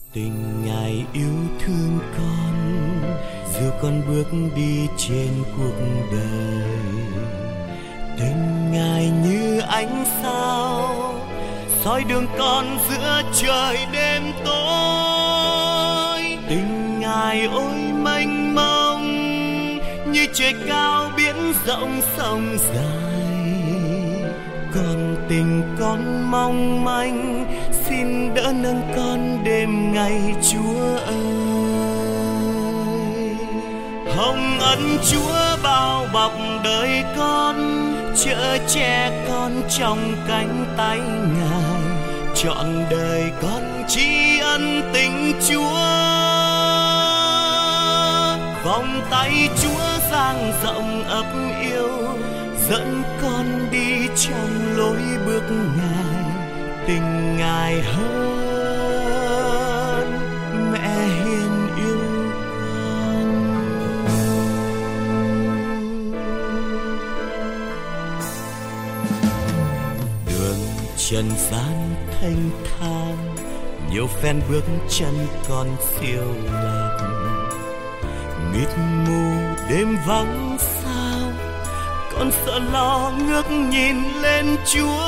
Tình Ngài yêu thương con, dù con bước đi trên cuộc đời. Tình Ngài như ánh sao, soi đường con giữa trời đêm tối. Tình Ngài ôi mênh mông, như trời cao biển rộng sông dài. Còn tình con mong manh, xin đỡ nâng con đêm ngày Chúa ơi. Hồng ân Chúa bao bọc đời con, chở che con trong cánh tay Ngài. Trọn đời con tri ân tình Chúa, vòng tay Chúa dang rộng ấp yêu, dẫn con đi trong lối bước Ngài. Tình Ngài hơn mẹ hiền yêu con. Đường trần gian thanh thang, nhiều phen bước chân con phiêu lạc. Mịt mù đêm vắng sao, con sợ lo ngước nhìn lên Chúa.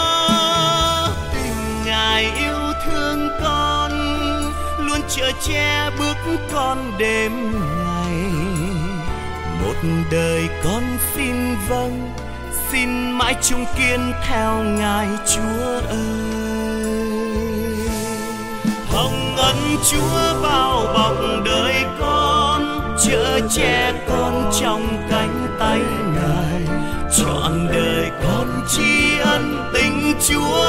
Tình Ngài yêu thương con, luôn chở che bước con đêm ngày. Một đời con xin vâng, xin mãi chung kiên theo Ngài Chúa ơi. Hồng ân Chúa bao bọc đời con, chở che con trong cánh tay Ngài. Trọn đời con tri ân tình Chúa,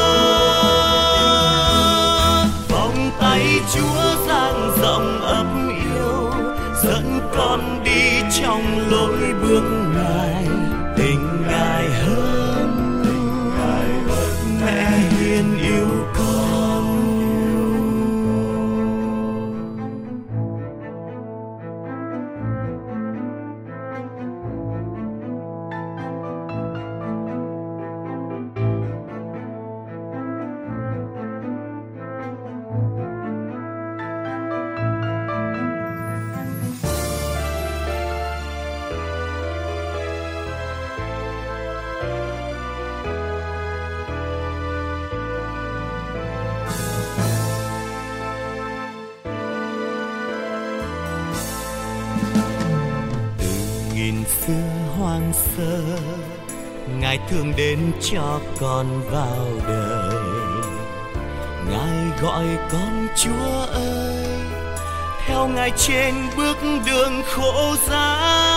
vòng tay Chúa dang rộng ấp yêu, dẫn con đi trong lối bước Ngài. Tình Ngài hơn mẹ hiền yêu con. Nghìn xưa hoang sơ, Ngài thương đến cho con vào đời. Ngài gọi con Chúa ơi, theo Ngài trên bước đường khổ giá.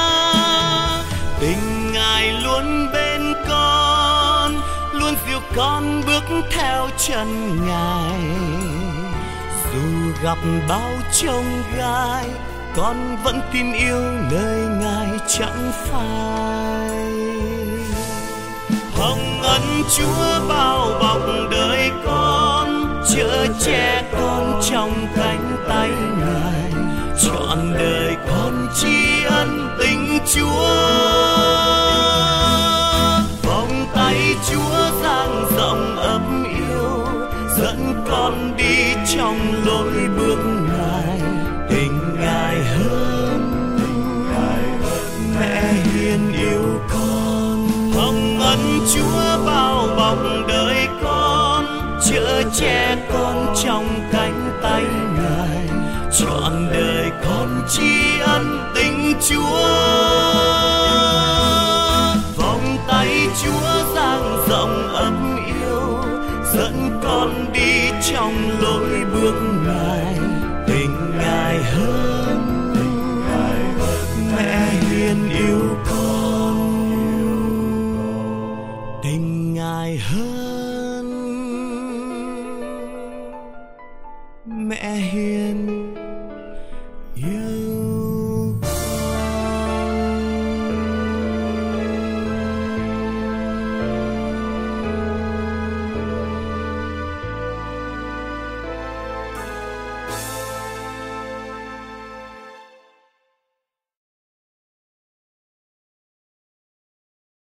Tình Ngài luôn bên con, luôn dìu con bước theo chân Ngài. Dù gặp bao chông gai, con vẫn tin yêu nơi Ngài chẳng phai. Hồng ân Chúa bao bọc đời con, chở che con trong cánh tay Ngài. Trọn đời con tri ân tình Chúa, vòng tay Chúa dang rộng ấp yêu, dẫn con đi trong lối bước Ngài. Tình Ngài hơn mẹ hiền yêu con. Hồng ân Chúa bao bọc đời con, chở che con trong cánh tay Ngài. Trọn đời con tri ân tình Chúa, vòng tay Chúa dang rộng ấp yêu, dẫn con đi trong lối bước Ngài. Tình Ngài hơn mẹ hiền yêu con. Tình Ngài hơn mẹ hiền